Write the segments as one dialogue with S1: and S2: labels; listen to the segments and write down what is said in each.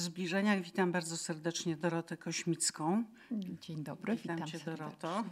S1: Zbliżeniach witam bardzo serdecznie Dorotę Kośmicką.
S2: Dzień dobry, witam
S1: Cię,
S2: serdecznie.
S1: Doroto.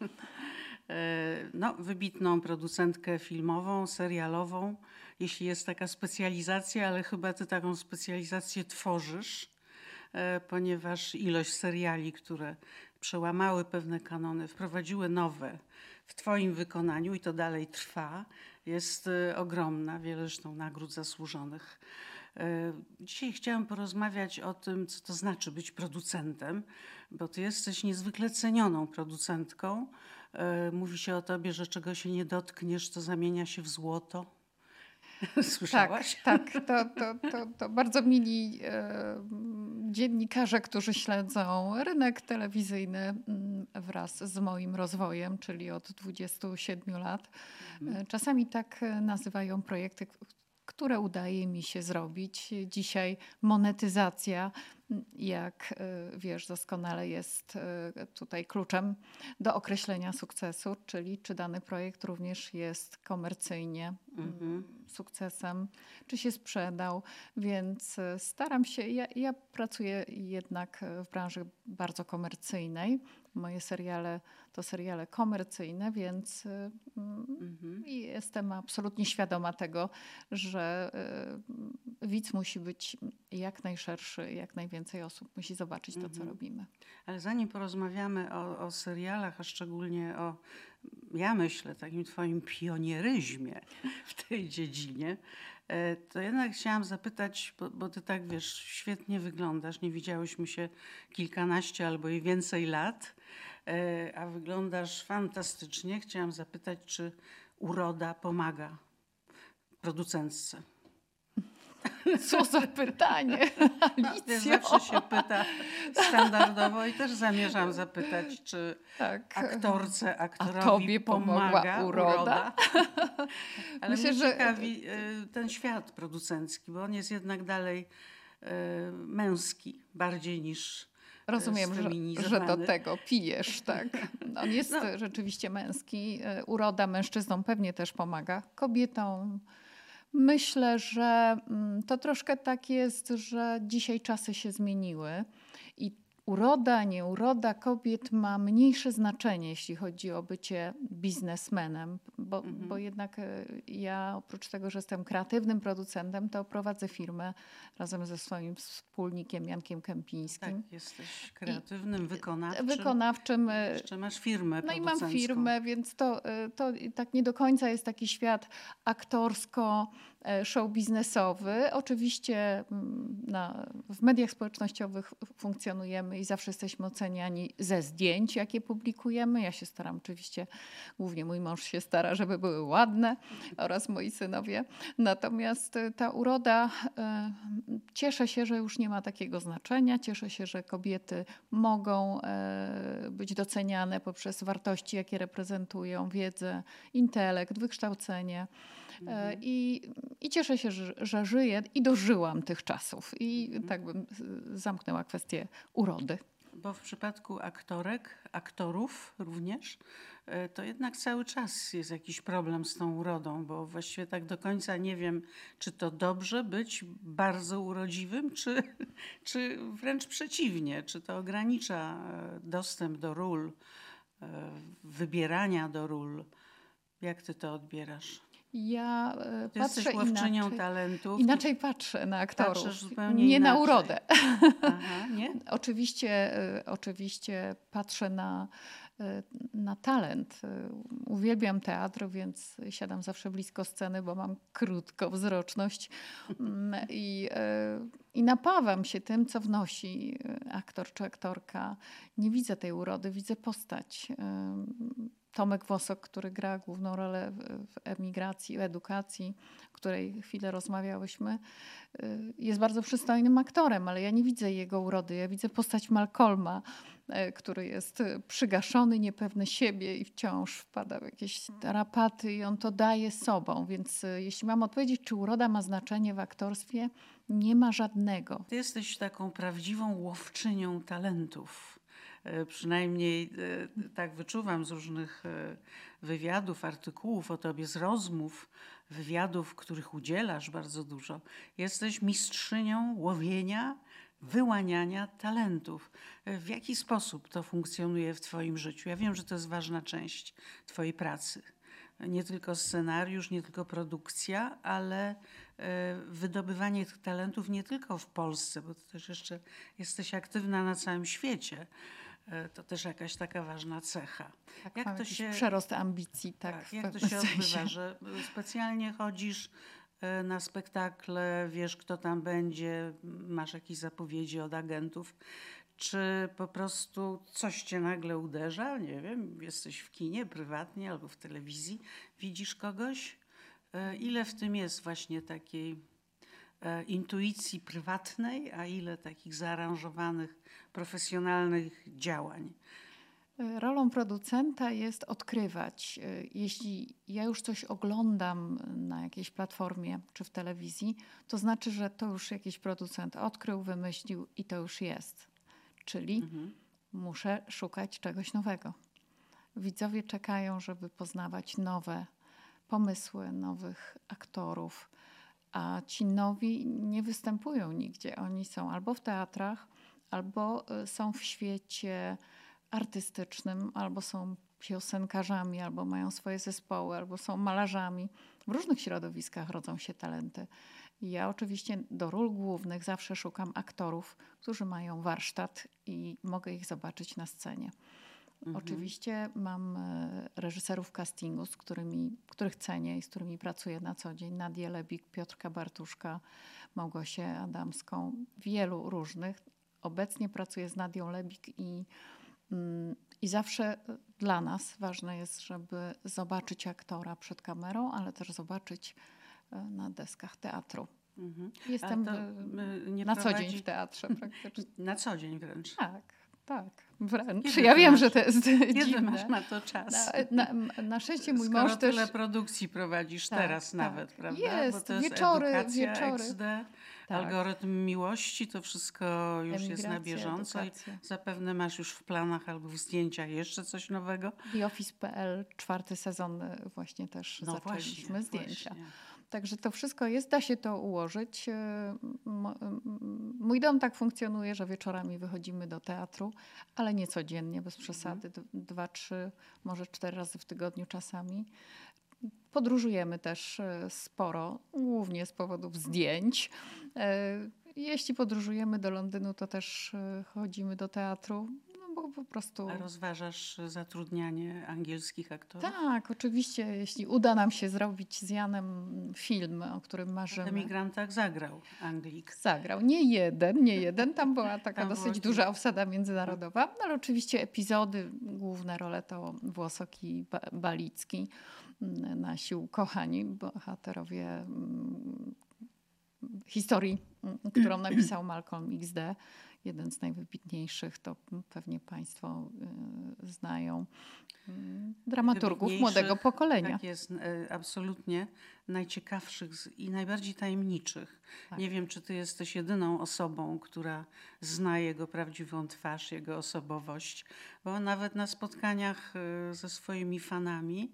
S1: Wybitną producentkę filmową, serialową, jeśli jest taka specjalizacja, ale chyba ty taką specjalizację tworzysz, ponieważ ilość seriali, które przełamały pewne kanony, wprowadziły nowe w twoim wykonaniu i to dalej trwa, jest ogromna. Wiele zresztą nagród zasłużonych. Dzisiaj chciałam porozmawiać o tym, co to znaczy być producentem, bo ty jesteś niezwykle cenioną producentką. Mówi się o tobie, że czego się nie dotkniesz, to zamienia się w złoto. Słyszałaś?
S2: Tak. To bardzo mili dziennikarze, którzy śledzą rynek telewizyjny wraz z moim rozwojem, czyli od 27 lat. Czasami tak nazywają projekty, które udaje mi się zrobić. Dzisiaj monetyzacja, jak wiesz doskonale, jest tutaj kluczem do określenia sukcesu, czyli czy dany projekt również jest komercyjnie sukcesem, czy się sprzedał. Więc staram się, ja pracuję jednak w branży bardzo komercyjnej. Moje seriale to seriale komercyjne, więc jestem absolutnie świadoma tego, że widz musi być jak najszerszy, jak najwięcej osób musi zobaczyć to, co robimy.
S1: Ale zanim porozmawiamy o serialach, a szczególnie o, ja myślę, takim twoim pionieryzmie w tej dziedzinie, to jednak chciałam zapytać, bo ty tak wiesz, świetnie wyglądasz, nie widziałyśmy się kilkanaście albo i więcej lat, a wyglądasz fantastycznie. Chciałam zapytać, czy uroda pomaga producentce?
S2: Co za pytanie, Alicjo.
S1: Zawsze się pyta standardowo i też zamierzam zapytać, czy aktorce, aktorowi pomaga uroda? Ale myślę, mnie ciekawi ten świat producencki, bo on jest jednak dalej męski bardziej niż
S2: rozumiem, że do tego pijesz, tak. On jest rzeczywiście męski. Uroda mężczyznom pewnie też pomaga. Kobietom myślę, że to troszkę tak jest, że dzisiaj czasy się zmieniły i uroda, nieuroda kobiet ma mniejsze znaczenie, jeśli chodzi o bycie biznesmenem, bo jednak ja oprócz tego, że jestem kreatywnym producentem, to prowadzę firmę razem ze swoim wspólnikiem Jankiem Kępińskim.
S1: Tak, jesteś kreatywnym,
S2: wykonawczym.
S1: Jeszcze masz firmę producencką.
S2: No i mam firmę, więc to tak nie do końca jest taki świat aktorsko show biznesowy. Oczywiście w mediach społecznościowych funkcjonujemy i zawsze jesteśmy oceniani ze zdjęć, jakie publikujemy. Ja się staram oczywiście, głównie mój mąż się stara, żeby były ładne oraz moi synowie. Natomiast ta uroda, cieszę się, że już nie ma takiego znaczenia. Cieszę się, że kobiety mogą być doceniane poprzez wartości, jakie reprezentują, wiedzę, intelekt, wykształcenie. I cieszę się, że żyję i dożyłam tych czasów. I tak bym zamknęła kwestię urody.
S1: Bo w przypadku aktorów również, to jednak cały czas jest jakiś problem z tą urodą, bo właściwie tak do końca nie wiem, czy to dobrze być bardzo urodziwym, czy wręcz przeciwnie, czy to ogranicza dostęp do ról, wybierania do ról. Jak ty to odbierasz?
S2: Ja
S1: jesteś łowczynią talentów.
S2: Inaczej patrzę na aktorów.
S1: Patrzysz zupełnie
S2: nie
S1: inaczej.
S2: Na urodę.
S1: Aha, nie?
S2: Oczywiście patrzę na talent. Uwielbiam teatr, więc siadam zawsze blisko sceny, bo mam krótkowzroczność i napawam się tym, co wnosi aktor czy aktorka. Nie widzę tej urody, widzę postać. Tomek Wosok, który gra główną rolę w emigracji, w edukacji, o której chwilę rozmawiałyśmy, jest bardzo przystojnym aktorem, ale ja nie widzę jego urody. Ja widzę postać Malcolma, który jest przygaszony, niepewny siebie i wciąż wpada w jakieś tarapaty i on to daje sobą. Więc jeśli mam odpowiedzieć, czy uroda ma znaczenie w aktorstwie, nie ma żadnego.
S1: Ty jesteś taką prawdziwą łowczynią talentów. Przynajmniej tak wyczuwam z różnych wywiadów, artykułów o tobie, z rozmów, wywiadów, których udzielasz bardzo dużo. Jesteś mistrzynią łowienia wyłaniania talentów. W jaki sposób to funkcjonuje w twoim życiu? Ja wiem, że to jest ważna część twojej pracy. Nie tylko scenariusz, nie tylko produkcja, ale wydobywanie tych talentów nie tylko w Polsce, bo ty też jeszcze jesteś aktywna na całym świecie. To też jakaś taka ważna cecha.
S2: Tak,
S1: Jak
S2: mam
S1: to
S2: jakiś
S1: się,
S2: przerost ambicji, tak, w
S1: jak to
S2: pewnym
S1: się
S2: sensie.
S1: odbywa, że specjalnie chodzisz na spektakle, wiesz kto tam będzie, masz jakieś zapowiedzi od agentów, czy po prostu coś cię nagle uderza, nie wiem, jesteś w kinie prywatnie albo w telewizji, widzisz kogoś? Ile w tym jest właśnie takiej intuicji prywatnej, a ile takich zaaranżowanych, profesjonalnych działań?
S2: Rolą producenta jest odkrywać. Jeśli ja już coś oglądam na jakiejś platformie czy w telewizji, to znaczy, że to już jakiś producent odkrył, wymyślił i to już jest. Czyli muszę szukać czegoś nowego. Widzowie czekają, żeby poznawać nowe pomysły, nowych aktorów, a ci nowi nie występują nigdzie. Oni są albo w teatrach, albo są w świecie artystycznym, albo są piosenkarzami, albo mają swoje zespoły, albo są malarzami. W różnych środowiskach rodzą się talenty. I ja oczywiście do ról głównych zawsze szukam aktorów, którzy mają warsztat i mogę ich zobaczyć na scenie. Oczywiście mam reżyserów castingu, których cenię i z którymi pracuję na co dzień. Nadię Lebik, Piotrka Bartuszka, Małgosię Adamską. Wielu różnych. Obecnie pracuję z Nadią Lebik i zawsze dla nas ważne jest, żeby zobaczyć aktora przed kamerą, ale też zobaczyć na deskach teatru. Jestem na co dzień w teatrze praktycznie.
S1: Na co dzień wręcz.
S2: Tak, wręcz.
S1: Kiedy
S2: ja wiem,
S1: masz,
S2: że to jest
S1: kiedy
S2: dziwne.
S1: masz na to czas?
S2: Na szczęście mój
S1: Skoro
S2: mąż też...
S1: tyle produkcji prowadzisz teraz nawet, prawda?
S2: Jest,
S1: bo to jest
S2: wieczory.
S1: XD, algorytm miłości, to wszystko już jest na bieżąco
S2: edukacja.
S1: I zapewne masz już w planach albo w zdjęciach jeszcze coś nowego.
S2: TheOffice.pl 4. sezon właśnie też zaczęliśmy zdjęcia.
S1: Właśnie.
S2: Także to wszystko jest, da się to ułożyć. Mój dom tak funkcjonuje, że wieczorami wychodzimy do teatru, ale nie codziennie, bez przesady. 2, 3, może 4 razy w tygodniu czasami. Podróżujemy też sporo, głównie z powodów zdjęć. Jeśli podróżujemy do Londynu, to też chodzimy do teatru. Bo po prostu...
S1: A rozważasz zatrudnianie angielskich aktorów?
S2: Tak, oczywiście. Jeśli uda nam się zrobić z Janem film, o którym marzymy.
S1: W Emigrantach zagrał Anglik.
S2: Zagrał. Nie jeden. Tam była taka dosyć duża obsada międzynarodowa. Ale oczywiście epizody, główne role to Włosok i Balicki. Nasi ukochani bohaterowie historii, którą napisał Malcolm XD. Jeden z najwybitniejszych, to pewnie Państwo znają, dramaturgów młodego pokolenia.
S1: Tak jest, absolutnie najciekawszych i najbardziej tajemniczych. Tak. Nie wiem, czy ty jesteś jedyną osobą, która zna jego prawdziwą twarz, jego osobowość, bo nawet na spotkaniach ze swoimi fanami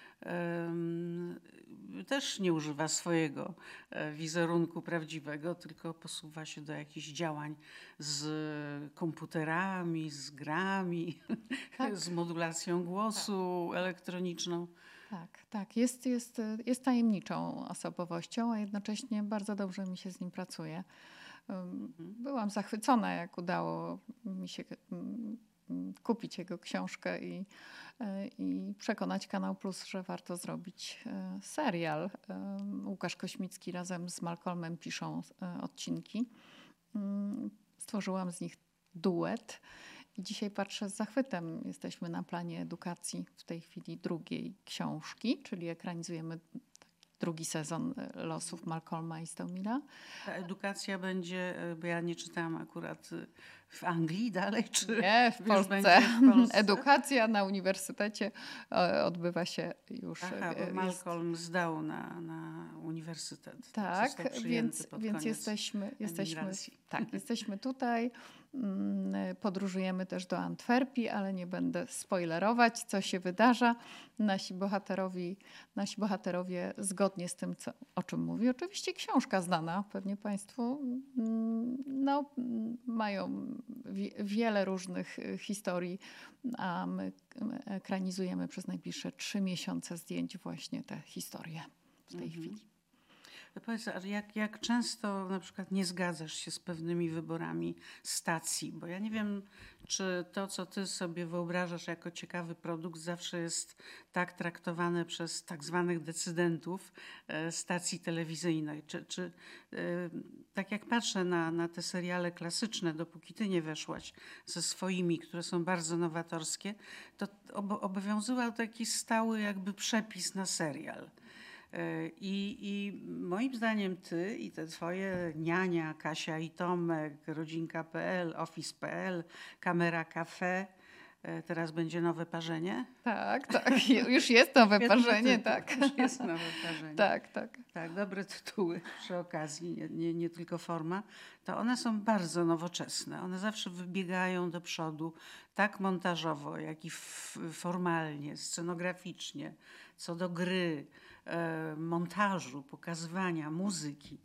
S1: też nie używa swojego wizerunku prawdziwego, tylko posuwa się do jakichś działań z komputerami, z grami, z modulacją głosu elektroniczną.
S2: Tak. Jest tajemniczą osobowością, a jednocześnie bardzo dobrze mi się z nim pracuje. Byłam zachwycona, jak udało mi się kupić jego książkę i przekonać Kanał Plus, że warto zrobić serial. Łukasz Kośmicki razem z Malcolmem piszą odcinki. Stworzyłam z nich duet i dzisiaj patrzę z zachwytem. Jesteśmy na planie edukacji w tej chwili drugiej książki, czyli ekranizujemy drugi sezon losów Malcolma i Stoumila.
S1: Ta edukacja będzie, bo ja nie czytałam akurat w Anglii dalej, czy
S2: nie, w Polsce. Edukacja na uniwersytecie odbywa się już.
S1: Aha, bo Malcolm zdał na uniwersytecie. uniwersytet.
S2: Tak,
S1: Został przyjęty pod
S2: więc
S1: koniec
S2: jesteśmy tutaj. Podróżujemy też do Antwerpii, ale nie będę spoilerować, co się wydarza. Nasi bohaterowie zgodnie z tym, o czym mówi oczywiście książka znana, pewnie Państwu, mają wiele różnych historii, a my ekranizujemy przez najbliższe 3 miesiące zdjęć właśnie te historie w tej chwili.
S1: To powiedz, a jak często na przykład nie zgadzasz się z pewnymi wyborami stacji? Bo ja nie wiem, czy to, co ty sobie wyobrażasz jako ciekawy produkt, zawsze jest tak traktowane przez tak zwanych decydentów stacji telewizyjnej. Czy tak jak patrzę na te seriale klasyczne, dopóki ty nie weszłaś ze swoimi, które są bardzo nowatorskie, to obowiązywał taki stały jakby przepis na serial. I moim zdaniem ty i te twoje Niania, Kasia i Tomek, Rodzinka.pl, Office.pl, Kamera Cafe, teraz będzie nowe parzenie?
S2: Tak, już jest nowe parzenie, tak.
S1: Już jest nowe parzenie.
S2: Tak.
S1: Tak, dobre tytuły przy okazji, nie tylko forma. To one są bardzo nowoczesne. One zawsze wybiegają do przodu, tak montażowo, jak i formalnie, scenograficznie, co do gry, montażu, pokazywania, muzyki.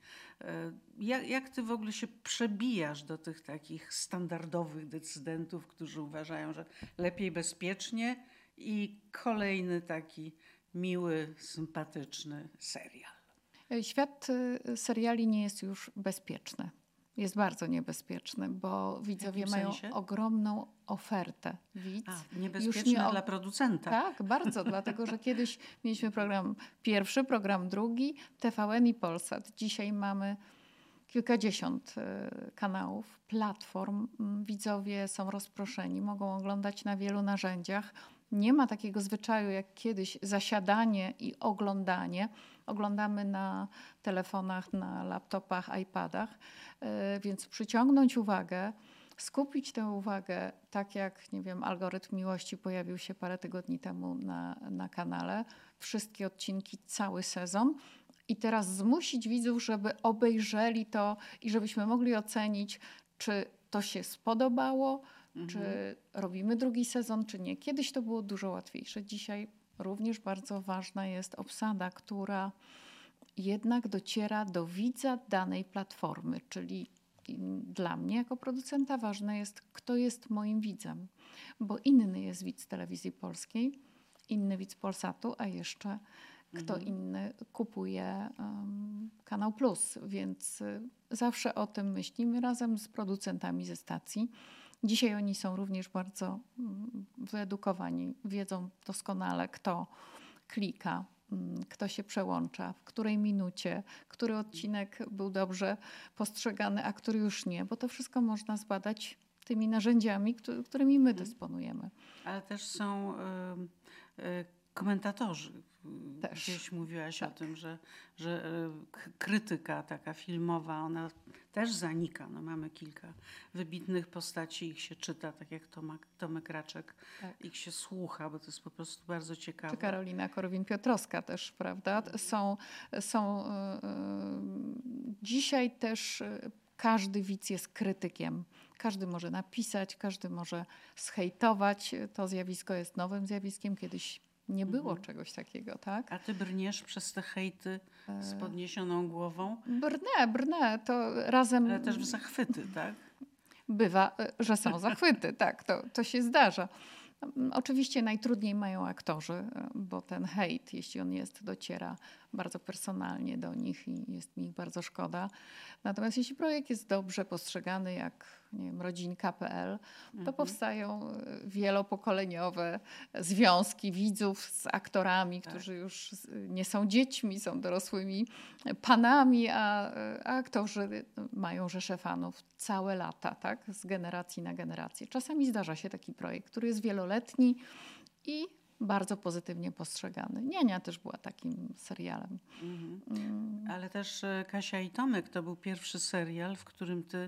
S1: Jak ty w ogóle się przebijasz do tych takich standardowych decydentów, którzy uważają, że lepiej bezpiecznie i kolejny taki miły, sympatyczny serial?
S2: Świat seriali nie jest już bezpieczny. Jest bardzo niebezpieczny, bo widzowie mają ogromną ofertę.
S1: Niebezpieczny dla producenta.
S2: Tak, bardzo, dlatego że kiedyś mieliśmy program pierwszy, program drugi, TVN i Polsat. Dzisiaj mamy kilkadziesiąt kanałów, platform. Widzowie są rozproszeni, mogą oglądać na wielu narzędziach. Nie ma takiego zwyczaju jak kiedyś zasiadanie i oglądanie. Oglądamy na telefonach, na laptopach, iPadach, więc przyciągnąć uwagę, skupić tę uwagę, tak jak, nie wiem, Algorytm Miłości pojawił się parę tygodni temu na kanale. Wszystkie odcinki, cały sezon. I teraz zmusić widzów, żeby obejrzeli to i żebyśmy mogli ocenić, czy to się spodobało, czy robimy drugi sezon, czy nie. Kiedyś to było dużo łatwiejsze. Dzisiaj również bardzo ważna jest obsada, która jednak dociera do widza danej platformy. Czyli dla mnie jako producenta ważne jest, kto jest moim widzem. Bo inny jest widz telewizji polskiej, inny widz Polsatu, a jeszcze kto inny kupuje Kanał Plus. Więc zawsze o tym myślimy razem z producentami ze stacji. Dzisiaj oni są również bardzo wyedukowani, wiedzą doskonale, kto klika, kto się przełącza, w której minucie, który odcinek był dobrze postrzegany, a który już nie, bo to wszystko można zbadać tymi narzędziami, którymi my dysponujemy.
S1: Ale też są komentatorzy.
S2: Też.
S1: Gdzieś mówiłaś o tym, że krytyka taka filmowa, ona też zanika. No, mamy kilka wybitnych postaci, ich się czyta, tak jak Tomek Raczek, ich się słucha, bo to jest po prostu bardzo ciekawe.
S2: Czy Karolina Korwin-Piotrowska też, prawda? Są dzisiaj też każdy widz jest krytykiem. Każdy może napisać, każdy może zhejtować. To zjawisko jest nowym zjawiskiem. Kiedyś nie było czegoś takiego, tak?
S1: A ty brniesz przez te hejty z podniesioną głową?
S2: Brnę. To razem...
S1: Ale też w zachwyty, tak?
S2: Bywa, że są zachwyty, tak. To się zdarza. Oczywiście najtrudniej mają aktorzy, bo ten hejt, jeśli on dociera bardzo personalnie do nich i jest mi ich bardzo szkoda. Natomiast jeśli projekt jest dobrze postrzegany, jak nie wiem, Rodzinka.pl, to powstają wielopokoleniowe związki widzów z aktorami, którzy już nie są dziećmi, są dorosłymi panami, a aktorzy mają rzesze fanów całe lata, tak? Z generacji na generację. Czasami zdarza się taki projekt, który jest wieloletni i bardzo pozytywnie postrzegany. Niania też była takim serialem.
S1: Ale też Kasia i Tomek to był pierwszy serial, w którym ty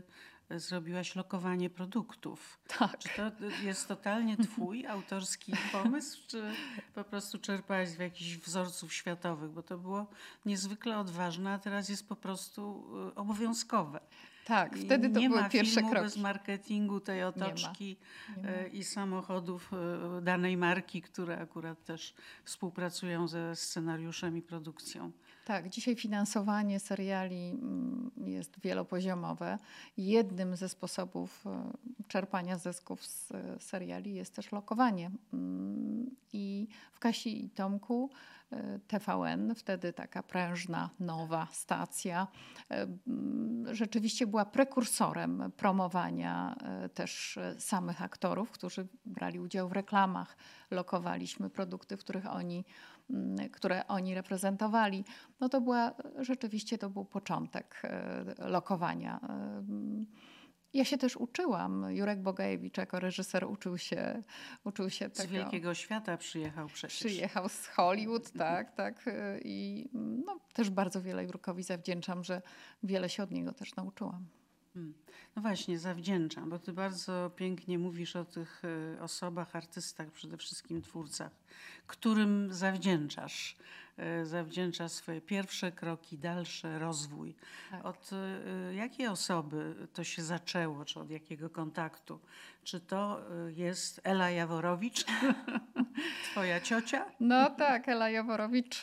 S1: zrobiłaś lokowanie produktów.
S2: Tak.
S1: Czy to jest totalnie twój autorski pomysł, czy po prostu czerpałaś z jakichś wzorców światowych? Bo to było niezwykle odważne, a teraz jest po prostu obowiązkowe.
S2: Tak, wtedy to
S1: nie
S2: były
S1: ma
S2: pierwsze
S1: filmu
S2: kroki.
S1: bez marketingu tej otoczki i samochodów danej marki, które akurat też współpracują ze scenariuszem i produkcją.
S2: Tak, dzisiaj finansowanie seriali jest wielopoziomowe. Jednym ze sposobów czerpania zysków z seriali jest też lokowanie. I w Kasi i Tomku TVN, wtedy taka prężna, nowa stacja, rzeczywiście była prekursorem promowania też samych aktorów, którzy brali udział w reklamach. Lokowaliśmy produkty, które oni reprezentowali. No to rzeczywiście to był początek lokowania. Ja się też uczyłam. Jurek Bogajewicz jako reżyser uczył się
S1: Z
S2: tego.
S1: wielkiego świata przyjechał przecież.
S2: Przyjechał z Hollywood, tak. I też bardzo wiele Jurkowi zawdzięczam, że wiele się od niego też nauczyłam.
S1: No właśnie, zawdzięczam, bo ty bardzo pięknie mówisz o tych osobach, artystach, przede wszystkim twórcach, którym zawdzięczasz. Zawdzięczasz swoje pierwsze kroki, dalszy rozwój.
S2: Tak.
S1: Od jakiej osoby to się zaczęło, czy od jakiego kontaktu? Czy to jest Ela Jaworowicz, twoja ciocia?
S2: No tak, Ela Jaworowicz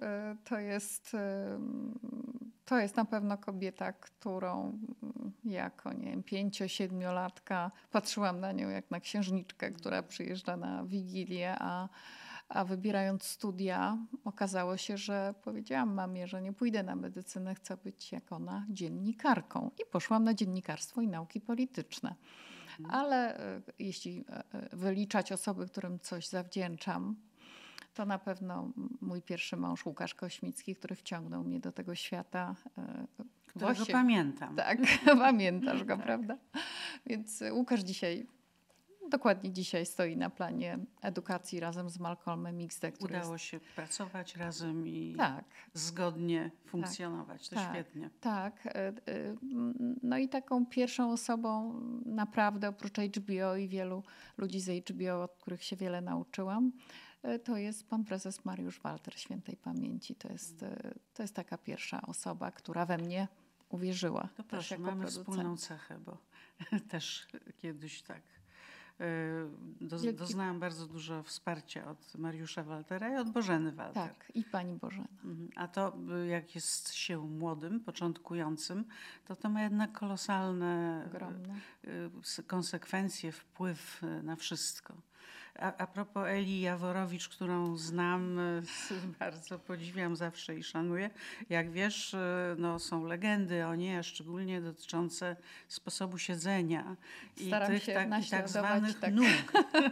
S2: to jest na pewno kobieta, którą jako, nie wiem, 5-7-latka patrzyłam na nią jak na księżniczkę, która przyjeżdża na Wigilię, a wybierając studia okazało się, że powiedziałam mamie, że nie pójdę na medycynę, chcę być jak ona dziennikarką. I poszłam na dziennikarstwo i nauki polityczne. Ale jeśli wyliczać osoby, którym coś zawdzięczam, to na pewno mój pierwszy mąż Łukasz Kośmicki, który wciągnął mnie do tego świata.
S1: Którego pamiętam.
S2: Tak, pamiętasz go, prawda? Więc Łukasz dokładnie dzisiaj stoi na planie edukacji razem z Malcolmem Xde.
S1: Udało się pracować razem i
S2: tak,
S1: zgodnie funkcjonować. To świetnie.
S2: Tak. No i taką pierwszą osobą naprawdę oprócz HBO i wielu ludzi z HBO, od których się wiele nauczyłam, to jest pan prezes Mariusz Walter świętej pamięci. To jest taka pierwsza osoba, która we mnie uwierzyła.
S1: To proszę, mamy wspólną cechę, bo też kiedyś tak doznałam bardzo dużo wsparcia od Mariusza Waltera i od Bożeny Walter.
S2: Tak, i pani Bożena.
S1: A to jak jest się młodym, początkującym, to ma jednak kolosalne konsekwencje, wpływ na wszystko. A propos Eli Jaworowicz, którą znam, bardzo podziwiam zawsze i szanuję. Jak wiesz, są legendy o niej, a szczególnie dotyczące sposobu siedzenia i tych tak zwanych nóg.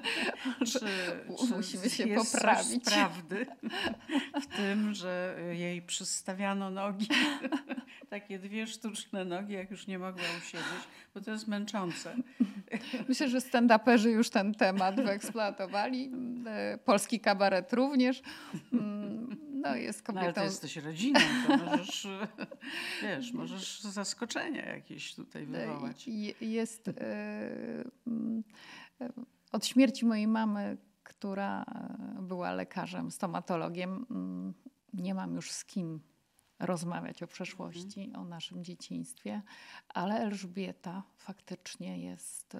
S2: Musimy się
S1: jest
S2: poprawić.
S1: Coś prawdy w tym, że jej przystawiano nogi, takie 2 sztuczne nogi, jak już nie mogła usiedzieć, bo to jest męczące.
S2: Myślę, że stand-uperzy już ten temat wyeksploatowali. Polski kabaret również. Jest kobietą...
S1: ale ty jesteś rodziną, to możesz zaskoczenia jakieś tutaj wywołać.
S2: Od śmierci mojej mamy, która była lekarzem, stomatologiem, nie mam już z kim rozmawiać o przeszłości, o naszym dzieciństwie, ale Elżbieta faktycznie jest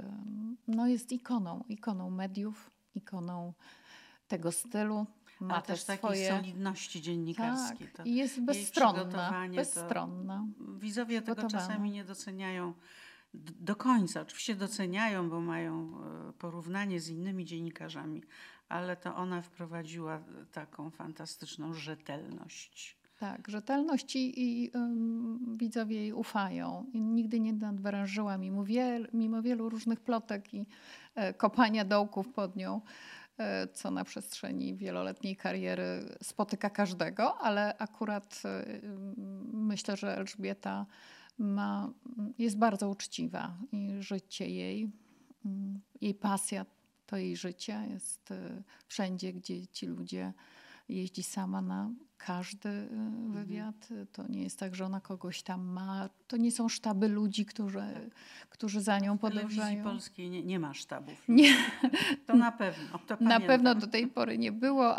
S2: ikoną mediów, ikoną tego stylu. Ma
S1: też takiej solidności dziennikarskiej.
S2: Tak, i jest bezstronna.
S1: Widzowie tego czasami nie doceniają do końca. Oczywiście doceniają, bo mają porównanie z innymi dziennikarzami, ale to ona wprowadziła taką fantastyczną rzetelność.
S2: Tak, rzetelność i widzowie jej ufają. I nigdy nie nadwyrężyła mimo wielu różnych plotek i kopania dołków pod nią, co na przestrzeni wieloletniej kariery spotyka każdego, ale akurat myślę, że Elżbieta jest bardzo uczciwa i życie jej pasja to jej życie jest wszędzie, gdzie ci ludzie jeździ sama na każdy wywiad. To nie jest tak, że ona kogoś tam ma. To nie są sztaby ludzi, którzy za nią podążają.
S1: W telewizji polskiej nie ma sztabów.
S2: Nie.
S1: To na pewno. To
S2: na
S1: pamiętam.
S2: pewno do tej pory nie było,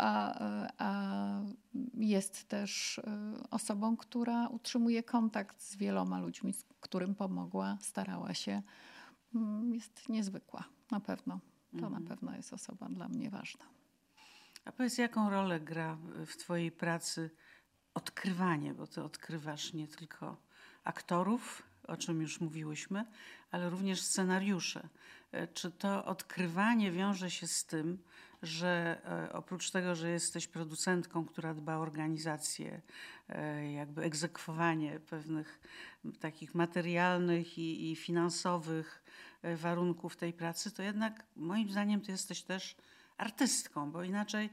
S2: a jest też osobą, która utrzymuje kontakt z wieloma ludźmi, którym pomogła, starała się. Jest niezwykła, na pewno. To na pewno jest osoba dla mnie ważna.
S1: A powiedz, jaką rolę gra w twojej pracy odkrywanie, bo ty odkrywasz nie tylko aktorów, o czym już mówiłyśmy, ale również scenariusze. Czy to odkrywanie wiąże się z tym, że oprócz tego, że jesteś producentką, która dba o organizację, jakby egzekwowanie pewnych takich materialnych i finansowych warunków tej pracy, to jednak moim zdaniem ty jesteś też artystką, bo inaczej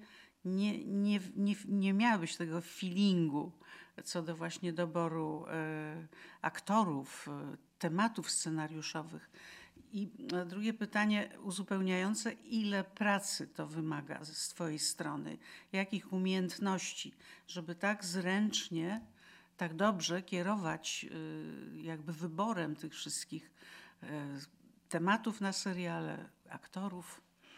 S1: nie miałabyś tego feelingu co do właśnie doboru aktorów, tematów scenariuszowych. I drugie pytanie uzupełniające, ile pracy to wymaga z twojej strony? Jakich umiejętności, żeby tak zręcznie, tak dobrze kierować jakby wyborem tych wszystkich tematów na seriale, aktorów?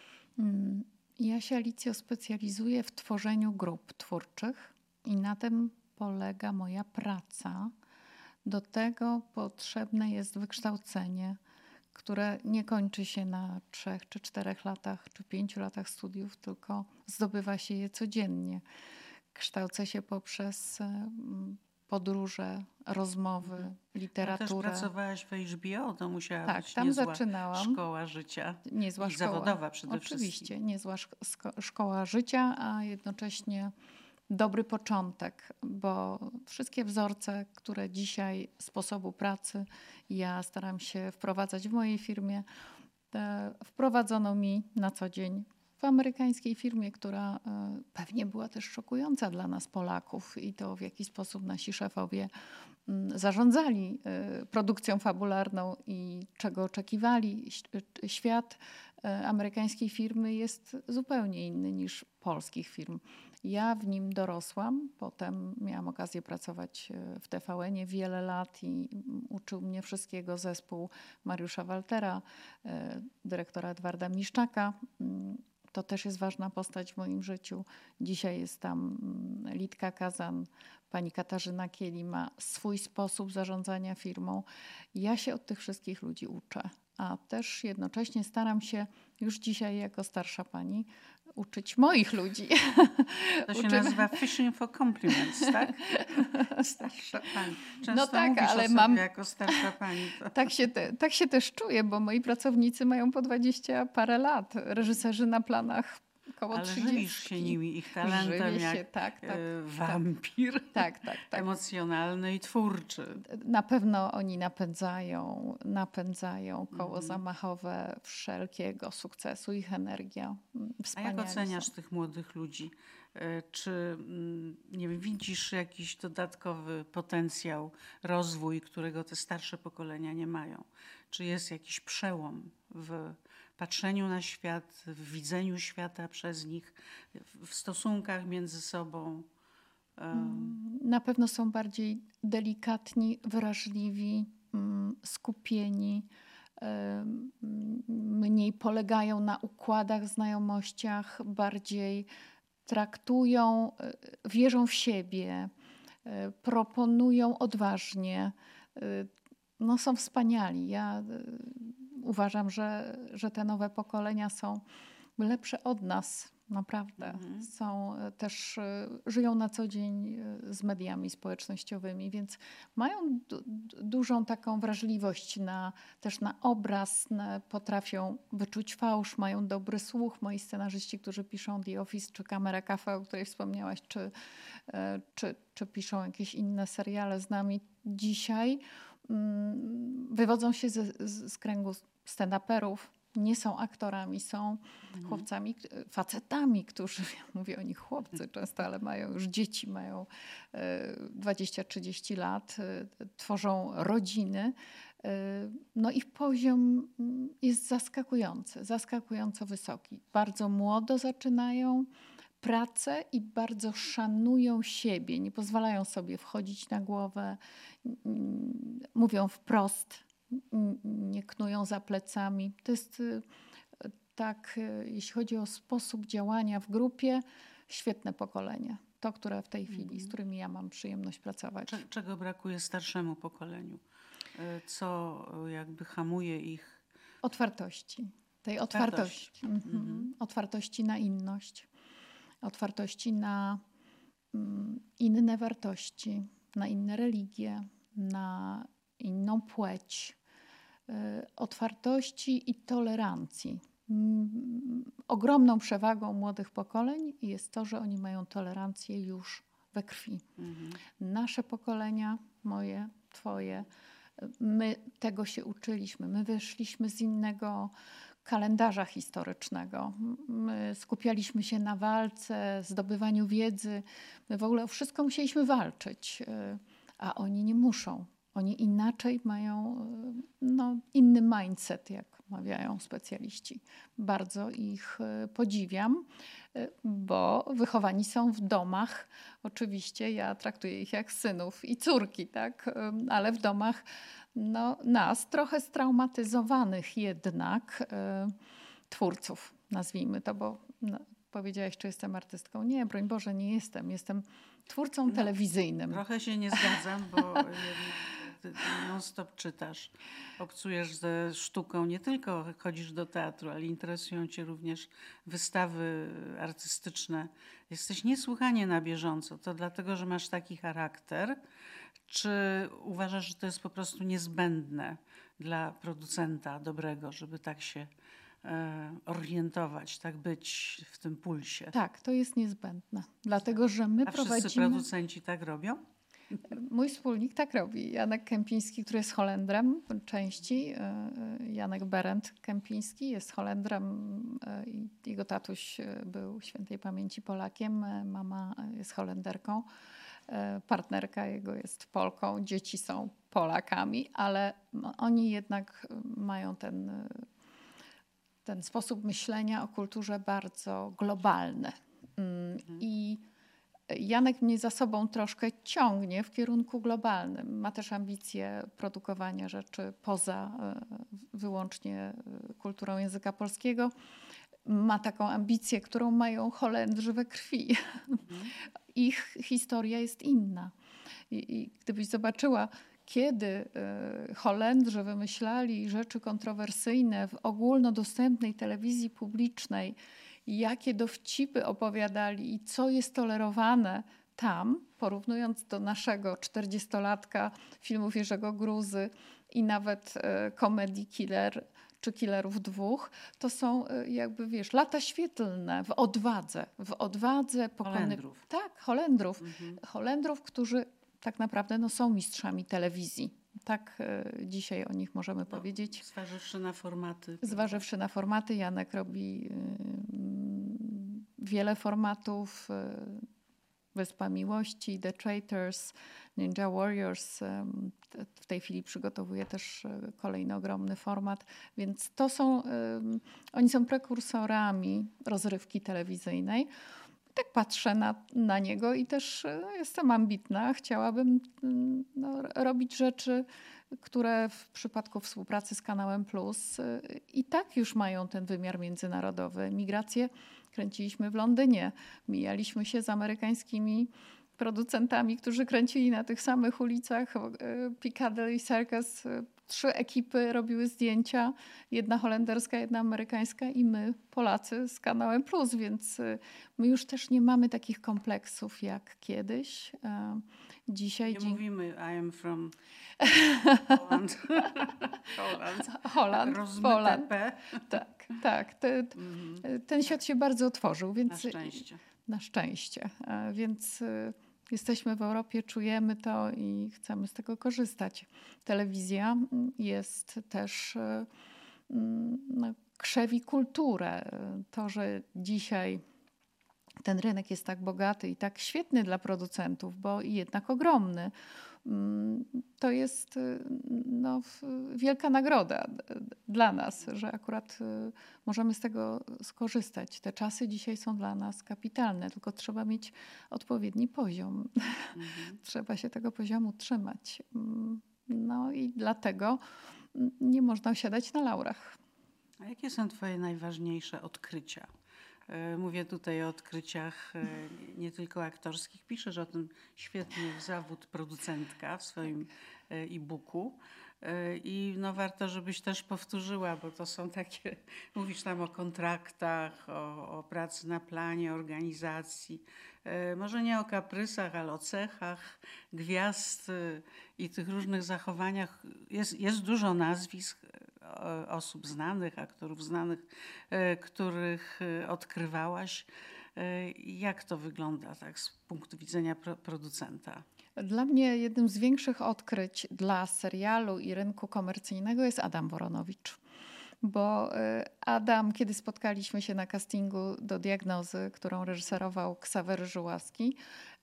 S2: Ja się, Alicjo, specjalizuję w tworzeniu grup twórczych i na tym polega moja praca. Do tego potrzebne jest wykształcenie, które nie kończy się na 3 czy 4 latach, czy 5 latach studiów, tylko zdobywa się je codziennie. Kształcę się poprzez podróże, rozmowy, literaturę.
S1: Ja też pracowałaś w HBO, to musiała
S2: tak,
S1: być
S2: tam
S1: niezła
S2: zaczynałam.
S1: szkoła życia.
S2: Niezła
S1: I
S2: szkoła.
S1: zawodowa przede
S2: Oczywiście,
S1: wszystkim.
S2: niezła szkoła życia, a jednocześnie dobry początek, bo wszystkie wzorce, które dzisiaj sposobu pracy ja staram się wprowadzać w mojej firmie, wprowadzono mi na co dzień w amerykańskiej firmie, która pewnie była też szokująca dla nas Polaków i to w jaki sposób nasi szefowie zarządzali produkcją fabularną i czego oczekiwali. Świat amerykańskiej firmy jest zupełnie inny niż polskich firm. Ja w nim dorosłam, potem miałam okazję pracować w TVN-ie wiele lat i uczył mnie wszystkiego zespół Mariusza Waltera, dyrektora Edwarda Miszczaka. To też jest ważna postać w moim życiu. Dzisiaj jest tam Litka Kazan, pani Katarzyna Kieli ma swój sposób zarządzania firmą. Ja się od tych wszystkich ludzi uczę, a też jednocześnie staram się już dzisiaj jako starsza pani uczyć moich ludzi.
S1: To się nazywa fishing for compliments, tak? Starsza pani. Często
S2: no tak,
S1: mówisz
S2: ale
S1: o sobie jako starsza pani. To...
S2: Tak się też czuję, bo moi pracownicy mają po 20 parę lat. Reżyserzy na planach koło 30.
S1: Ale żywisz się nimi, ich talentem,
S2: Żywię
S1: jak
S2: się, tak,
S1: wampir.
S2: Tak.
S1: Emocjonalny i twórczy.
S2: Na pewno oni napędzają koło zamachowe wszelkiego sukcesu, ich energia.
S1: A jak oceniasz tych młodych ludzi? Czy nie wiem, widzisz jakiś dodatkowy potencjał, rozwój, którego te starsze pokolenia nie mają? Czy jest jakiś przełom w patrzeniu na świat, w widzeniu świata przez nich, w stosunkach między sobą?
S2: Na pewno są bardziej delikatni, wrażliwi, skupieni, mniej polegają na układach, znajomościach, bardziej traktują, wierzą w siebie, proponują odważnie. No, są wspaniali. Ja uważam, że te nowe pokolenia są lepsze od nas. Naprawdę. Są też, żyją na co dzień z mediami społecznościowymi, więc mają dużą taką wrażliwość też na obraz, potrafią wyczuć fałsz, mają dobry słuch. Moi scenarzyści, którzy piszą The Office czy Kamera Cafe, o której wspomniałaś, czy piszą jakieś inne seriale z nami dzisiaj, wywodzą się z kręgu stand-uperów. Nie są aktorami, są chłopcami, facetami, którzy, ja mówię o nich chłopcy często, ale mają już dzieci, mają 20-30 lat, tworzą rodziny. No ich poziom jest zaskakująco wysoki. Bardzo młodo zaczynają pracę i bardzo szanują siebie. Nie pozwalają sobie wchodzić na głowę, mówią wprost, nie knują za plecami. To jest tak, jeśli chodzi o sposób działania w grupie, świetne pokolenie. To, które w tej chwili, z którymi ja mam przyjemność pracować.
S1: Czego brakuje starszemu pokoleniu? Co jakby hamuje ich?
S2: Otwartości. Tej otwartości. Otwartości na inność. Otwartości na inne wartości, na inne religie, na inną płeć. Otwartości i tolerancji. Ogromną przewagą młodych pokoleń jest to, że oni mają tolerancję już we krwi. Nasze pokolenia, moje, twoje, my tego się uczyliśmy. My wyszliśmy z innego kalendarza historycznego. My skupialiśmy się na walce, zdobywaniu wiedzy. My w ogóle o wszystko musieliśmy walczyć, a oni nie muszą. Oni inaczej mają inny mindset, jak mawiają specjaliści. Bardzo ich podziwiam, bo wychowani są w domach. Oczywiście ja traktuję ich jak synów i córki, tak? Ale w domach nas, trochę straumatyzowanych jednak twórców, nazwijmy to, bo powiedziałaś, czy jestem artystką. Nie, broń Boże, nie jestem. Jestem twórcą telewizyjnym.
S1: Trochę się nie zgadzam, bo non-stop czytasz, obcujesz ze sztuką, nie tylko chodzisz do teatru, ale interesują cię również wystawy artystyczne. Jesteś niesłychanie na bieżąco. To dlatego, że masz taki charakter. Czy uważasz, że to jest po prostu niezbędne dla producenta dobrego, żeby tak się orientować, tak być w tym pulsie?
S2: Tak, to jest niezbędne. Dlatego, że my prowadzimy...
S1: Wszyscy producenci tak robią?
S2: Mój wspólnik tak robi. Janek Kępiński, który jest Holendrem części. Janek Berendt Kępiński jest Holendrem. Jego tatuś był świętej pamięci Polakiem. Mama jest Holenderką. Partnerka jego jest Polką. Dzieci są Polakami, ale oni jednak mają ten sposób myślenia o kulturze bardzo globalny. I Janek mnie za sobą troszkę ciągnie w kierunku globalnym. Ma też ambicje produkowania rzeczy poza wyłącznie kulturą języka polskiego. Ma taką ambicję, którą mają Holendrzy we krwi. Ich historia jest inna. I gdybyś zobaczyła, kiedy Holendrzy wymyślali rzeczy kontrowersyjne w ogólnodostępnej telewizji publicznej, jakie dowcipy opowiadali i co jest tolerowane tam, porównując do naszego 40-latka filmów Jerzego Gruzy i nawet komedii Killer czy Killerów 2, to są jakby, wiesz, lata świetlne w odwadze
S1: Holendrów.
S2: Tak, Holendrów. Holendrów, którzy tak naprawdę są mistrzami telewizji. Tak dzisiaj o nich możemy powiedzieć.
S1: Zważywszy na formaty.
S2: Zważywszy na formaty, Janek robi wiele formatów. Wyspa Miłości, The Traitors, Ninja Warriors. W tej chwili przygotowuje też kolejny ogromny format. Więc oni są prekursorami rozrywki telewizyjnej. Tak patrzę na niego i też jestem ambitna. Chciałabym robić rzeczy, które w przypadku współpracy z Kanałem Plus i tak już mają ten wymiar międzynarodowy. Migrację kręciliśmy w Londynie. Mijaliśmy się z amerykańskimi producentami, którzy kręcili na tych samych ulicach Piccadilly Circus. 3 ekipy robiły zdjęcia, jedna holenderska, jedna amerykańska i my, Polacy z Kanałem Plus, więc my już też nie mamy takich kompleksów jak kiedyś. Dzisiaj
S1: nie mówimy I am from Holland.
S2: Holland, Poland. Tak. Ten świat się bardzo otworzył. Więc
S1: na szczęście.
S2: Na szczęście. Więc jesteśmy w Europie, czujemy to i chcemy z tego korzystać. Telewizja jest też, krzewi kulturę. To, że dzisiaj ten rynek jest tak bogaty i tak świetny dla producentów, bo jednak ogromny. To jest wielka nagroda dla nas, że akurat możemy z tego skorzystać. Te czasy dzisiaj są dla nas kapitalne, tylko trzeba mieć odpowiedni poziom. Trzeba się tego poziomu trzymać. No i dlatego nie można osiadać na laurach.
S1: A jakie są twoje najważniejsze odkrycia? Mówię tutaj o odkryciach nie tylko aktorskich. Piszesz o tym świetnie w Zawód producentka w swoim e-booku. I warto, żebyś też powtórzyła, bo to są takie, mówisz tam o kontraktach, o pracy na planie, organizacji. Może nie o kaprysach, ale o cechach gwiazd i tych różnych zachowaniach. Jest dużo nazwisk osób znanych, aktorów znanych, których odkrywałaś. Jak to wygląda tak z punktu widzenia producenta?
S2: Dla mnie jednym z większych odkryć dla serialu i rynku komercyjnego jest Adam Woronowicz. Bo Adam, kiedy spotkaliśmy się na castingu do Diagnozy, którą reżyserował Ksawery Żuławski,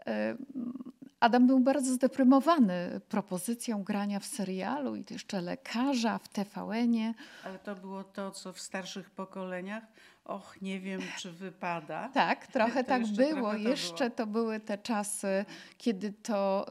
S2: Adam był bardzo zdeprymowany propozycją grania w serialu i jeszcze lekarza w TVN-ie.
S1: Ale to było to, co w starszych pokoleniach, nie wiem, czy wypada.
S2: Tak, trochę tak było.
S1: Jeszcze
S2: to były te czasy, kiedy to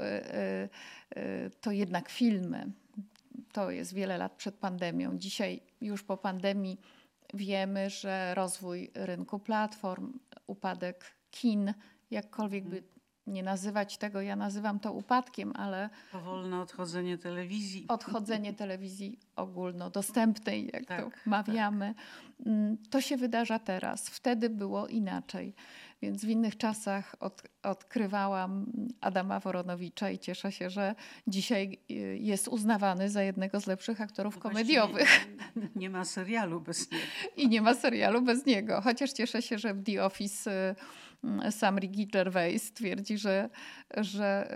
S2: jednak filmy. To jest wiele lat przed pandemią. Dzisiaj już po pandemii wiemy, że rozwój rynku platform, upadek kin, jakkolwiek by nie nazywać tego, ja nazywam to upadkiem, ale...
S1: Powolne odchodzenie telewizji.
S2: Odchodzenie telewizji ogólnodostępnej, jak to mawiamy. Tak. To się wydarza teraz. Wtedy było inaczej. Więc w innych czasach odkrywałam Adama Woronowicza i cieszę się, że dzisiaj jest uznawany za jednego z lepszych aktorów komediowych.
S1: Nie ma serialu bez niego.
S2: I nie ma serialu bez niego. Chociaż cieszę się, że w The Office sam Ricky Gervais twierdzi, że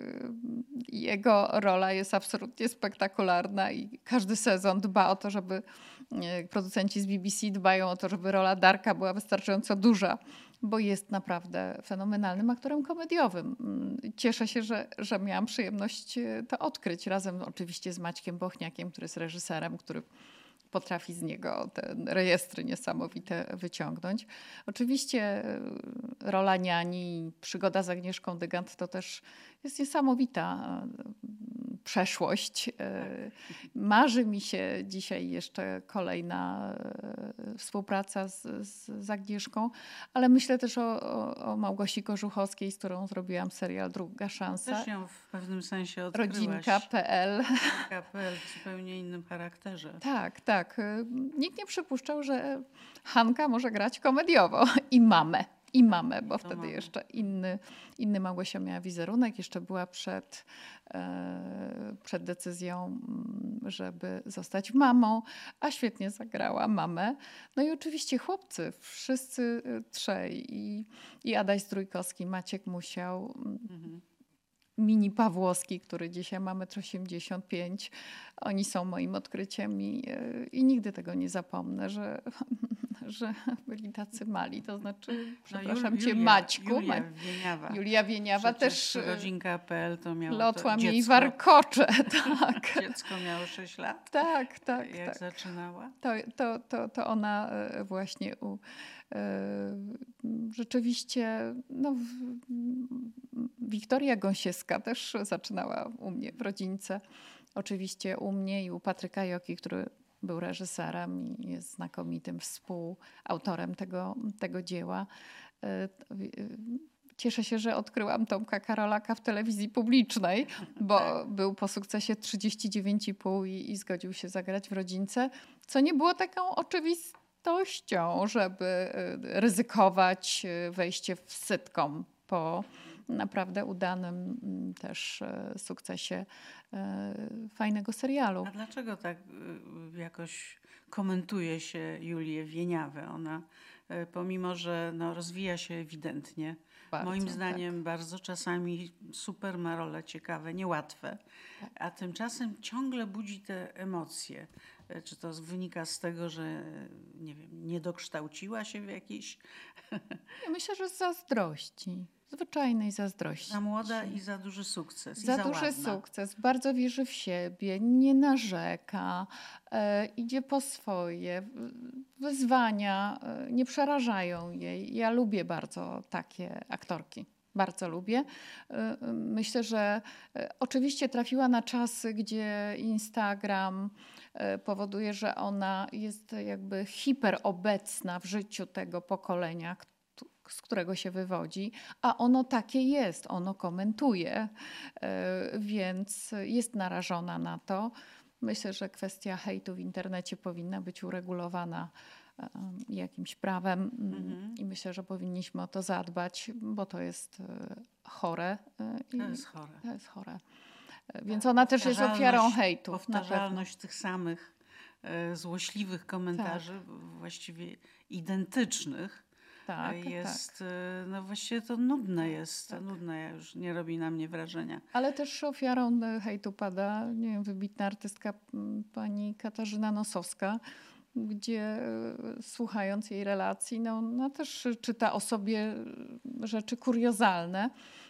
S2: jego rola jest absolutnie spektakularna i każdy sezon dba o to, żeby producenci z BBC dbają o to, żeby rola Darka była wystarczająco duża, bo jest naprawdę fenomenalnym aktorem komediowym. Cieszę się, że miałam przyjemność to odkryć razem oczywiście z Maćkiem Bochniakiem, który jest reżyserem, który potrafi z niego te rejestry niesamowite wyciągnąć. Oczywiście rola niani, przygoda z Agnieszką Dygant to też jest niesamowita przeszłość. Marzy mi się dzisiaj jeszcze kolejna współpraca z Agnieszką, ale myślę też o Małgosi Kożuchowskiej, z którą zrobiłam serial Druga szansa.
S1: Też ją w pewnym sensie odkryłaś.
S2: Rodzinka.pl.
S1: Rodzinka.pl w zupełnie innym charakterze.
S2: Tak. Nikt nie przypuszczał, że Hanka może grać komediowo i mamę, bo wtedy jeszcze inny Małgosia miała wizerunek. Jeszcze była przed decyzją, żeby zostać mamą, a świetnie zagrała mamę. No i oczywiście chłopcy, wszyscy trzej. I Adaś Zdrójkowski, Maciek Musiał, Mini Pawłowski, który dzisiaj ma 1,85 m. Oni są moim odkryciem i nigdy tego nie zapomnę, że byli tacy mali. To znaczy, przepraszam cię, Maćku. Julia Wieniawa też.
S1: Rodzinka.pl to miała
S2: lotłam jej warkocze. Tak.
S1: Dziecko miało 6 lat.
S2: Tak.
S1: Jak zaczynała?
S2: To ona właśnie rzeczywiście Wiktoria Gąsiewska też zaczynała u mnie w rodzince. Oczywiście u mnie i u Patryka Joki, który był reżyserem i jest znakomitym współautorem tego dzieła. Cieszę się, że odkryłam Tomka Karolaka w telewizji publicznej, bo był po sukcesie 39,5 i zgodził się zagrać w rodzince, co nie było taką oczywistością, żeby ryzykować wejście w sitcom po naprawdę udanym też sukcesie fajnego serialu.
S1: A dlaczego tak jakoś komentuje się Julię Wieniawę? Ona pomimo, że rozwija się ewidentnie, moim zdaniem bardzo czasami super ma role ciekawe, niełatwe, a tymczasem ciągle budzi te emocje. Czy to wynika z tego, że nie wiem, nie dokształciła się w jakiejś...
S2: Ja myślę, że z zazdrości, zwyczajnej zazdrości.
S1: Za młoda i za duży sukces. I
S2: Za
S1: za
S2: duży
S1: ładna.
S2: sukces, bardzo wierzy w siebie, nie narzeka, idzie po swoje. Wyzwania nie przerażają jej. Ja lubię bardzo takie aktorki. Bardzo lubię. Myślę, że oczywiście trafiła na czasy, gdzie Instagram powoduje, że ona jest jakby hiperobecna w życiu tego pokolenia, z którego się wywodzi, a ono takie jest, ono komentuje, więc jest narażona na to. Myślę, że kwestia hejtu w internecie powinna być uregulowana jakimś prawem i myślę, że powinniśmy o to zadbać, bo to jest chore.
S1: To jest chore.
S2: To jest chore. Więc ona też jest ofiarą hejtu.
S1: Powtarzalność tych samych złośliwych komentarzy, właściwie identycznych, jest, no właściwie to nudne jest. To nudne, już nie robi na mnie wrażenia.
S2: Ale też ofiarą hejtu pada, nie wiem, wybitna artystka pani Katarzyna Nosowska, gdzie słuchając jej relacji, no ona też czyta o sobie rzeczy kuriozalne.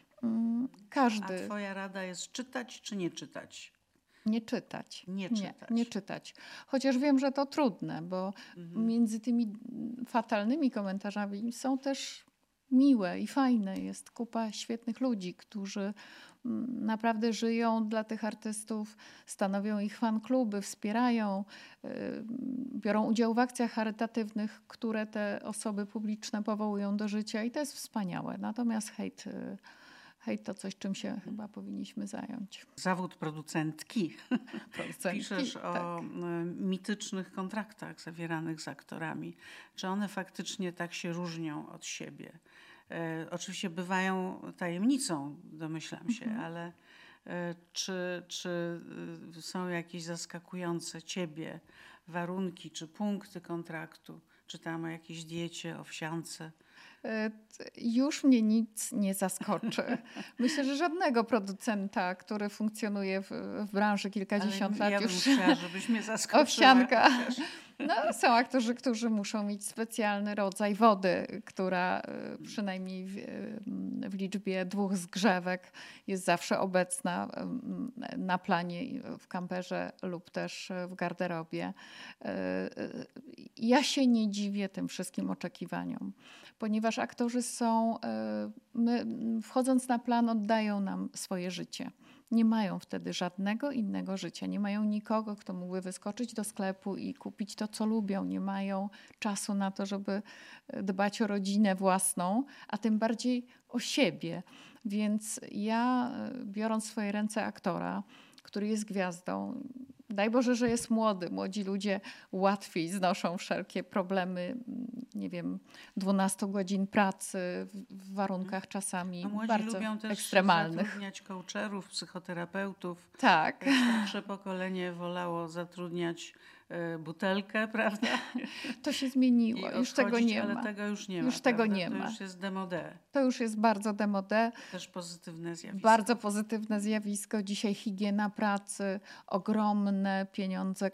S2: Każdy.
S1: A twoja rada jest czytać czy nie czytać?
S2: Nie czytać.
S1: Nie czytać.
S2: Nie czytać. Chociaż wiem, że to trudne, bo między tymi fatalnymi komentarzami są też miłe i fajne. Jest kupa świetnych ludzi, którzy naprawdę żyją dla tych artystów, stanowią ich fan-kluby, wspierają, biorą udział w akcjach charytatywnych, które te osoby publiczne powołują do życia i to jest wspaniałe. Natomiast hejt to coś, czym się chyba powinniśmy zająć.
S1: Zawód producentki. Piszesz o mitycznych kontraktach zawieranych z aktorami. Czy one faktycznie tak się różnią od siebie? Oczywiście bywają tajemnicą, domyślam się, ale czy są jakieś zaskakujące ciebie warunki czy punkty kontraktu? Czytam o jakiejś diecie, owsiance.
S2: Już mnie nic nie zaskoczy. Myślę, że żadnego producenta, który funkcjonuje w branży kilkadziesiąt lat
S1: ja bym
S2: już...
S1: chciała, żebyś mnie zaskoczyła.
S2: Owsianka. No, są aktorzy, którzy muszą mieć specjalny rodzaj wody, która przynajmniej w liczbie 2 zgrzewek jest zawsze obecna na planie, w kamperze lub też w garderobie. Ja się nie dziwię tym wszystkim oczekiwaniom, ponieważ aktorzy są, wchodząc na plan, oddają nam swoje życie. Nie mają wtedy żadnego innego życia. Nie mają nikogo, kto mógłby wyskoczyć do sklepu i kupić to, co lubią. Nie mają czasu na to, żeby dbać o rodzinę własną, a tym bardziej o siebie. Więc ja, biorąc w swoje ręce aktora, który jest gwiazdą, daj Boże, że jest młody. Młodzi ludzie łatwiej znoszą wszelkie problemy, nie wiem, 12 godzin pracy w warunkach czasami bardzo
S1: lubią też
S2: ekstremalnych.
S1: Zatrudniać coacherów, psychoterapeutów.
S2: Tak.
S1: Starsze pokolenie wolało zatrudniać butelkę, prawda?
S2: To się zmieniło. Już tego nie
S1: ale
S2: ma.
S1: tego już nie ma.
S2: Już tego
S1: prawda?
S2: nie ma.
S1: To już jest démodé.
S2: To już jest bardzo démodé.
S1: Też pozytywne zjawisko.
S2: Bardzo pozytywne zjawisko. Dzisiaj higiena pracy, ogromne pieniądze,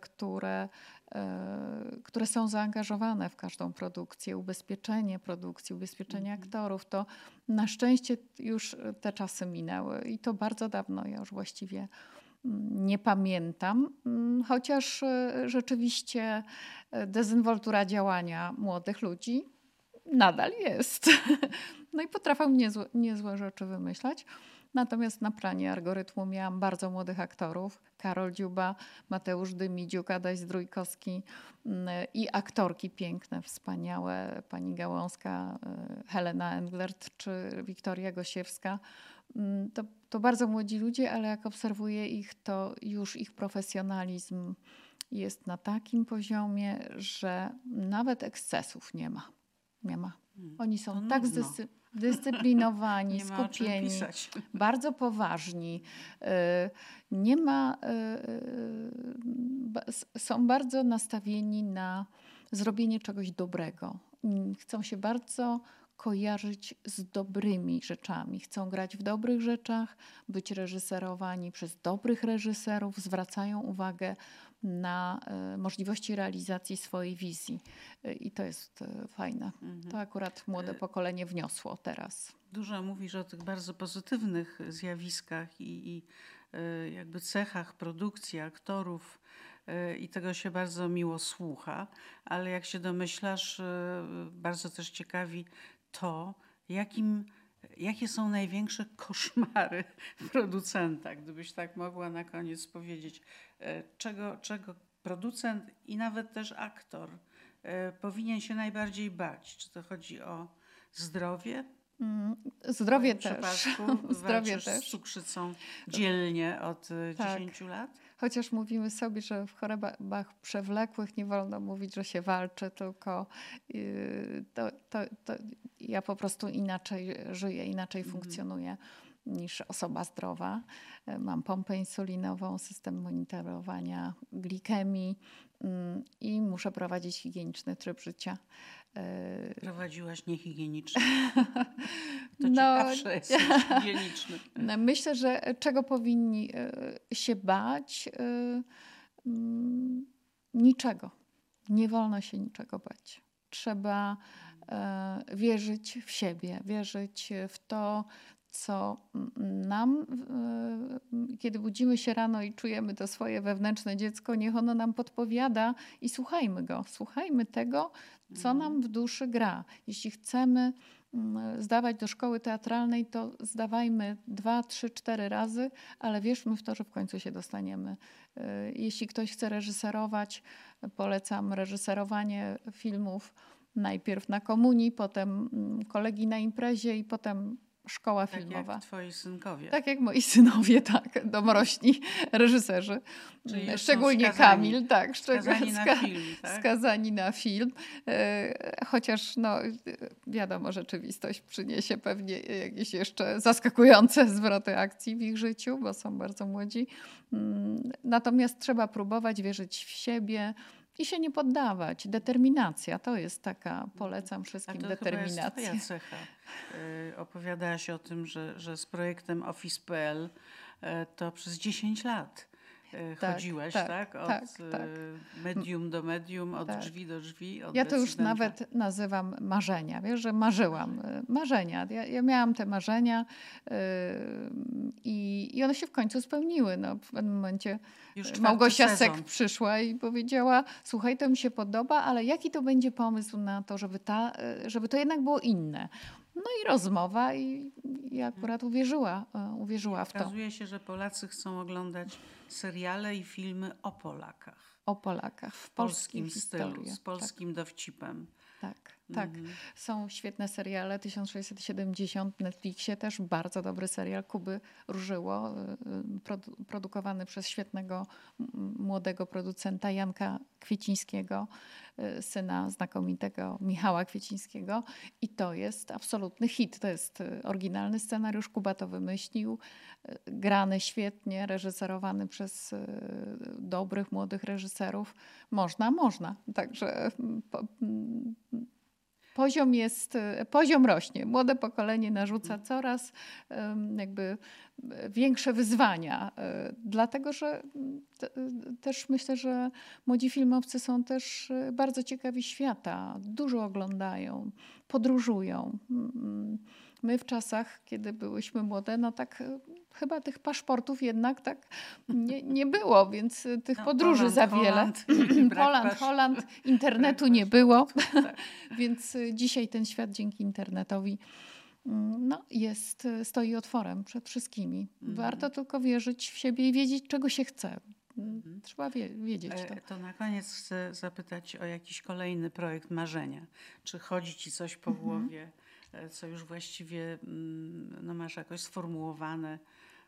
S2: które są zaangażowane w każdą produkcję, ubezpieczenie produkcji, ubezpieczenie aktorów. To na szczęście już te czasy minęły i to bardzo dawno. Ja już właściwie nie pamiętam, chociaż rzeczywiście dezynwoltura działania młodych ludzi nadal jest. No i potrafią niezłe rzeczy wymyślać. Natomiast na planie algorytmu miałam bardzo młodych aktorów. Karol Dziuba, Mateusz Dymidziuk, Adaś Zdrójkowski i aktorki piękne, wspaniałe. Pani Gałązka, Helena Englert czy Wiktoria Gosiewska. To bardzo młodzi ludzie, ale jak obserwuję ich, to już ich profesjonalizm jest na takim poziomie, że nawet ekscesów nie ma. Nie ma. Oni są tak zdyscyplinowani, skupieni, bardzo poważni. Nie ma, są bardzo nastawieni na zrobienie czegoś dobrego. Chcą się bardzo kojarzyć z dobrymi rzeczami. Chcą grać w dobrych rzeczach, być reżyserowani przez dobrych reżyserów, zwracają uwagę na możliwości realizacji swojej wizji. I to jest fajne. To akurat młode pokolenie wniosło teraz.
S1: Dużo mówisz o tych bardzo pozytywnych zjawiskach i jakby cechach produkcji aktorów i tego się bardzo miło słucha, ale jak się domyślasz, bardzo też ciekawi to, jakie są największe koszmary producenta, gdybyś tak mogła na koniec powiedzieć, czego producent i nawet też aktor powinien się najbardziej bać. Czy to chodzi o zdrowie?
S2: Zdrowie
S1: W
S2: też.
S1: przypadku
S2: Zdrowie
S1: walczysz
S2: też.
S1: z cukrzycą dzielnie od 10 lat?
S2: Chociaż mówimy sobie, że w chorobach przewlekłych nie wolno mówić, że się walczy, tylko to ja po prostu inaczej żyję, inaczej funkcjonuję niż osoba zdrowa. Mam pompę insulinową, system monitorowania glikemii i muszę prowadzić higieniczny tryb życia.
S1: Prowadziłaś niehigienicznie. To ciekawsze jest niż higieniczny.
S2: Myślę, że czego powinni się bać? Niczego. Nie wolno się niczego bać. Trzeba wierzyć w siebie, wierzyć w to, co nam, kiedy budzimy się rano i czujemy to swoje wewnętrzne dziecko, niech ono nam podpowiada i słuchajmy go. Słuchajmy tego, co nam w duszy gra. Jeśli chcemy zdawać do szkoły teatralnej, to zdawajmy 2, 3, 4 razy, ale wierzmy w to, że w końcu się dostaniemy. Jeśli ktoś chce reżyserować, polecam reżyserowanie filmów najpierw na komunii, potem kolegi na imprezie i potem szkoła filmowa.
S1: Tak jak twoi synkowie.
S2: Tak jak moi synowie, tak, domorośli reżyserzy. Szczególnie Kamil, tak.
S1: Skazani na film, tak?
S2: Skazani na film. Chociaż wiadomo, rzeczywistość przyniesie pewnie jakieś jeszcze zaskakujące zwroty akcji w ich życiu, bo są bardzo młodzi. Natomiast trzeba próbować wierzyć w siebie i się nie poddawać. Determinacja to jest taka, polecam wszystkim, determinacja.
S1: A to chyba jest twoja cecha. Opowiadałaś o tym, że z projektem Office.pl to przez 10 lat chodziłaś, tak? Od medium do medium, od drzwi do drzwi. Od
S2: ja to już nawet nazywam marzenia. Wiesz, że marzyłam. Marzenia. Ja miałam te marzenia i one się w końcu spełniły. W pewnym momencie Małgosia Sek przyszła i powiedziała: słuchaj, to mi się podoba, ale jaki to będzie pomysł na to, żeby to jednak było inne? No i rozmowa i akurat uwierzyła w to.
S1: Okazuje się, że Polacy chcą oglądać seriale i filmy o Polakach.
S2: O Polakach.
S1: W polskim stylu, z polskim dowcipem.
S2: Tak. Są świetne seriale. 1670 w Netflixie też bardzo dobry serial Kuby Różyło, produkowany przez świetnego młodego producenta Janka Kwiecińskiego, syna znakomitego Michała Kwiecińskiego. I to jest absolutny hit. To jest oryginalny scenariusz, Kuba to wymyślił, grany świetnie, reżyserowany przez dobrych, młodych reżyserów. Można. Także poziom rośnie. Młode pokolenie narzuca coraz jakby większe wyzwania. Dlatego, że też myślę, że młodzi filmowcy są też bardzo ciekawi świata. Dużo oglądają, podróżują. My w czasach, kiedy byłyśmy młode, chyba tych paszportów jednak tak nie było, więc tych podróży za wiele. Holland, internetu nie było. Więc dzisiaj ten świat dzięki internetowi stoi otworem przed wszystkimi. Warto tylko wierzyć w siebie i wiedzieć, czego się chce. Trzeba wiedzieć to.
S1: To na koniec chcę zapytać o jakiś kolejny projekt marzenia. Czy chodzi ci coś po głowie, co już właściwie masz jakoś sformułowane?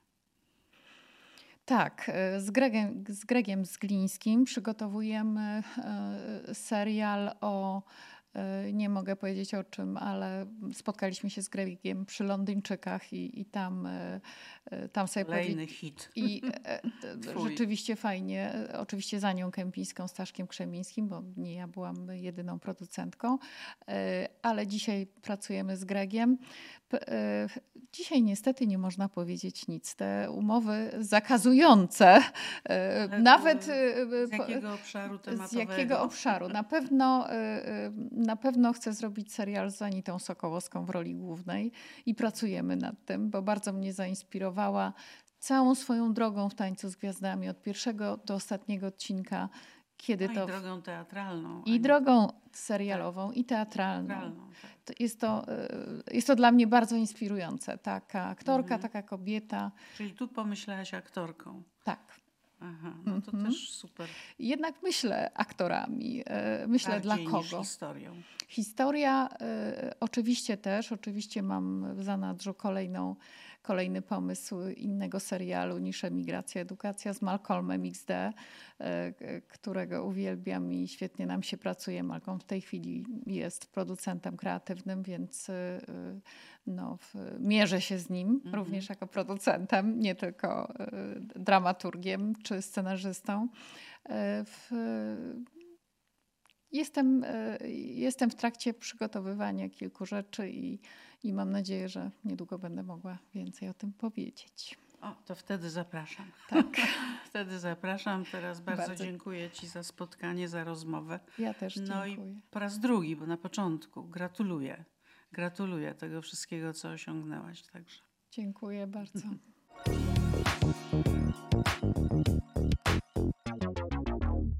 S2: Tak, z Gregiem Zglińskim przygotowujemy serial nie mogę powiedzieć o czym, ale spotkaliśmy się z Gregiem przy Londyńczykach i tam sobie
S1: kolejny hit.
S2: I rzeczywiście fajnie. Oczywiście z Anią Kępińską, Staszkiem Krzemińskim, bo nie ja byłam jedyną producentką, ale dzisiaj pracujemy z Gregiem. Dzisiaj niestety nie można powiedzieć nic. Te umowy zakazujące, nawet...
S1: Z jakiego obszaru tematowego?
S2: Z jakiego obszaru? Na pewno chcę zrobić serial z Anitą Sokołowską w roli głównej i pracujemy nad tym, bo bardzo mnie zainspirowała całą swoją drogą w Tańcu z Gwiazdami, od pierwszego do ostatniego odcinka. Kiedy
S1: I
S2: to
S1: drogą teatralną.
S2: I drogą serialową, tak. I teatralną.
S1: Tak.
S2: Jest to dla mnie bardzo inspirujące. Taka aktorka, taka kobieta.
S1: Czyli tu pomyślałaś aktorką.
S2: Tak.
S1: Aha, no to też super.
S2: Jednak myślę aktorami. Myślę
S1: Bardziej
S2: dla kogo.
S1: Niż historią.
S2: Historia oczywiście też. Oczywiście mam w zanadrzu kolejny pomysł innego serialu niż Emigracja, Edukacja z Malcolmem XD, którego uwielbiam i świetnie nam się pracuje. Malcolm w tej chwili jest producentem kreatywnym, więc mierzę się z nim również jako producentem, nie tylko dramaturgiem czy scenarzystą. Jestem w trakcie przygotowywania kilku rzeczy i mam nadzieję, że niedługo będę mogła więcej o tym powiedzieć.
S1: O, to wtedy zapraszam.
S2: Tak.
S1: Wtedy zapraszam. Teraz bardzo dziękuję Ci za spotkanie, za rozmowę.
S2: Ja też dziękuję.
S1: No i po raz drugi, bo na początku gratuluję. Gratuluję tego wszystkiego, co osiągnęłaś. Także.
S2: Dziękuję bardzo.